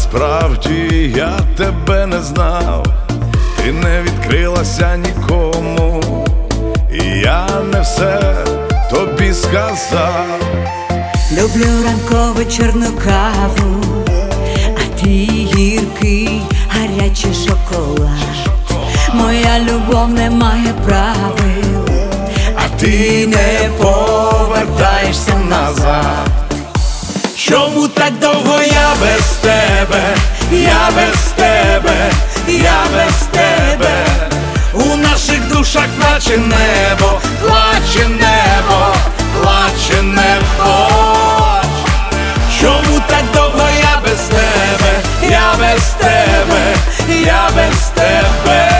насправді я тебе не знав, ти не відкрилася нікому, і я не все тобі сказав. Люблю ранкову чорну каву, а ти гіркий, гарячий шоколад. Моя любов не має правил, А ти не повертаєшся назад. Чому так довго я без тебе, я без тебе, я без тебе? У наших душах плаче небо, плаче небо, плаче небо. Чому так довго я без тебе, я без тебе, я без тебе?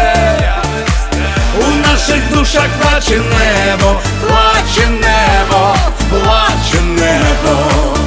У наших душах плаче небо, плаче небо, плаче небо.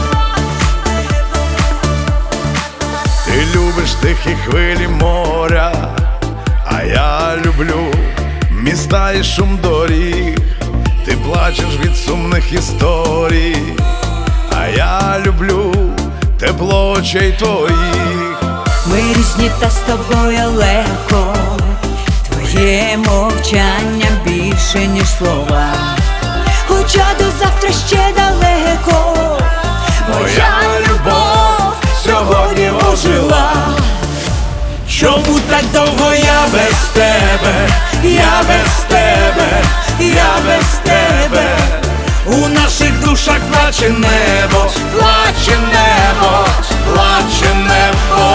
Ти любиш тихі хвилі моря, а я люблю міста і шум доріг. Ти плачеш від сумних історій, а я люблю тепло очей твоїх. ми різні, та з тобою легко. Твоє мовчання більше, ніж слова, хоча до завтра ще далеко. Моя любов сьогодні ожила. Чому так довго я без тебе, я без тебе, я без тебе? У наших душах плаче небо, плаче небо, плаче небо.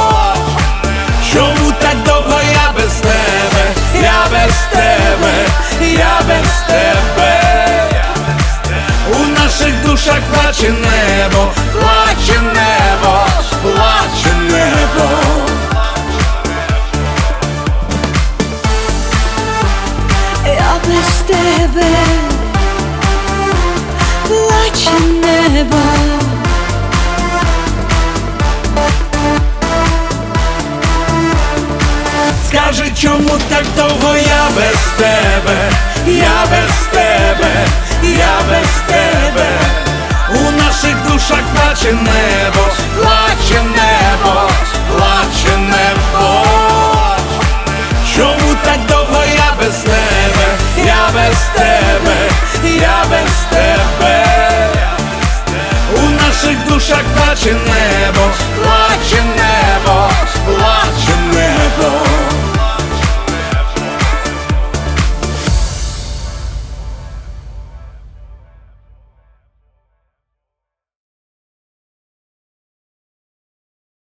Чому так довго я без тебе, я без тебе, я без тебе? У наших душах плаче небо, плаче небо, плаче небо. Я без тебе, плаче небо. Скажи, чому так довго я без тебе, я без тебе, я без тебе? У наших душах плаче небо, плаче небо, плаче небо. Чому так довго я без тебе, я без тебе, я без тебе? У наших душах плаче небо, плаче небо.